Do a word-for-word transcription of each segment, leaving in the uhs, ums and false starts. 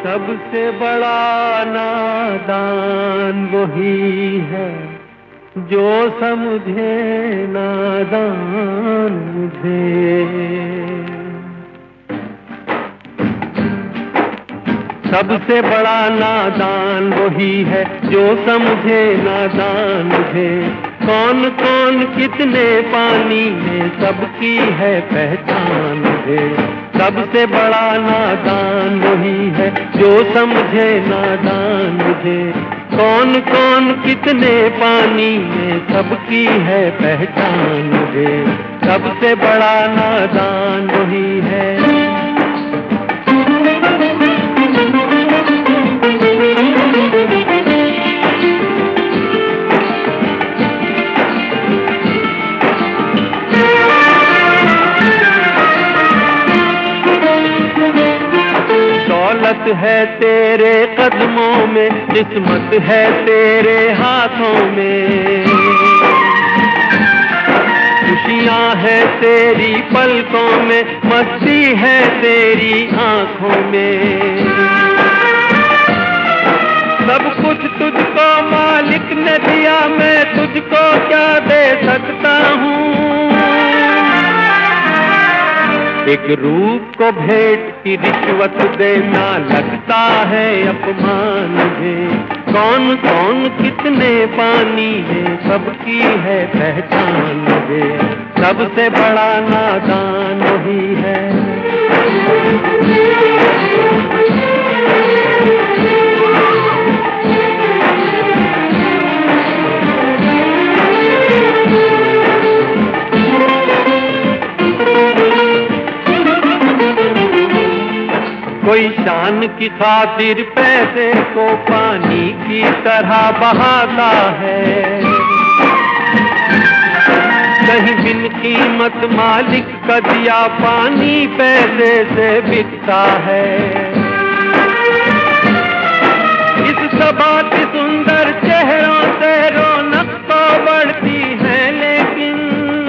सबसे बड़ा नादान वही है जो समझे नादान मुझे। सबसे बड़ा नादान वही है जो समझे नादान मुझे। कौन कौन कितने पानी में सबकी है पहचान मुझे। सबसे बड़ा नादान वही है जो समझे नादान मुझे। कौन कौन कितने पानी में सबकी है पहचान मुझे। सबसे बड़ा नादान वही है। दौलत है तेरे कदमों में, किस्मत है तेरे हाथों में। खुशियाँ है तेरी पलकों में, मस्ती है तेरी आँखों में। सब कुछ तुझको मालिक ने दिया, मैं तुझको क्या दे सकता हूँ। एक रूप को भेंट की रिश्वत देना लगता है अपमान मुझे। कौन कौन कितने पानी में सबकी है पहचान मुझे। सबसे बड़ा नादान वही है। कोई शान की खातिर पैसे को पानी की तरह बहाता है। कहीं बिन कीमत मालिक का दिया पानी पैसे से बिकता है। इस सभा के सुंदर चेहरों से रौनक तो बढ़ती है, लेकिन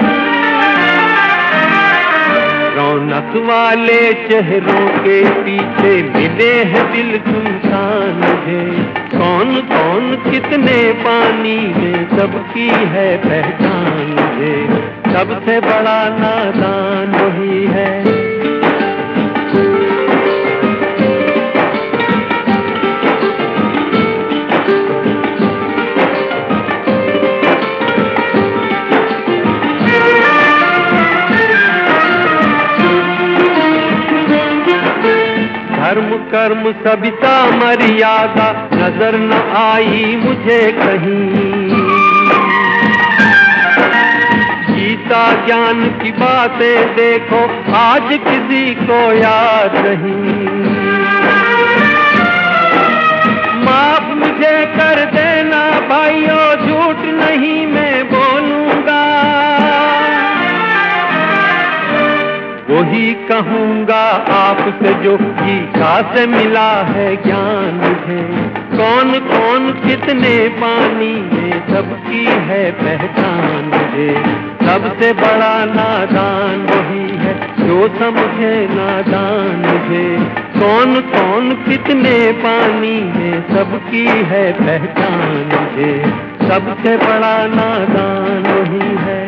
रौनक वाले चेहरों के पीछे मिले हैं दिल सुनसान मुझे। कौन कौन कितने पानी में सबकी है पहचान मुझे। सबसे बड़ा नादान वही है। धर्म कर्म सविता मर्यादा नजर न आई मुझे कहीं। गीता ज्ञान की बातें देखो आज किसी को याद नहीं। माफ मुझे कर देना भाइयों, झूठ नहीं मैं बोलूंगा। वही कहूँगा आपसे जो गीता से मिला है ज्ञान मुझे। कौन कौन कितने पानी में सबकी है पहचान मुझे। सबसे बड़ा नादान वही है जो समझे नादान मुझे। कौन कौन कितने पानी में सबकी है पहचान मुझे। सबसे बड़ा नादान वही है।